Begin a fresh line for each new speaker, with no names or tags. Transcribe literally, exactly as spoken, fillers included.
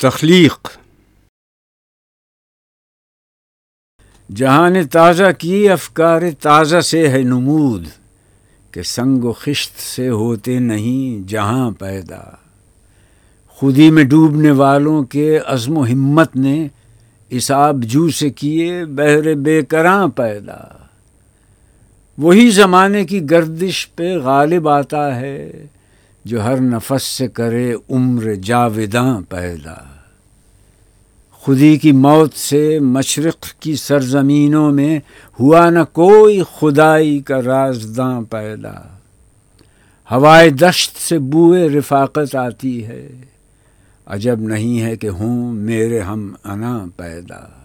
तख्लीक। जहान ताज़ा की अफकार ताज़ा से है नमूद, कि संग व खिश्त से होते नहीं जहां पैदा। खुदी में डूबने वालों के अज़्म हिम्मत ने इस आबजू से किए बहरे बेकरां पैदा। वही ज़माने की गर्दिश पे गालिब आता है, जो हर नफस से करे उम्र जाविदां पैदा। खुदी की मौत से मशरिक़ की सरजमीनों में हुआ न कोई खुदाई का राज़दां पैदा। हवाए दश्त से बूए रिफ़ाक़त आती है, अजब नहीं है कि हों मेरे हम अना पैदा।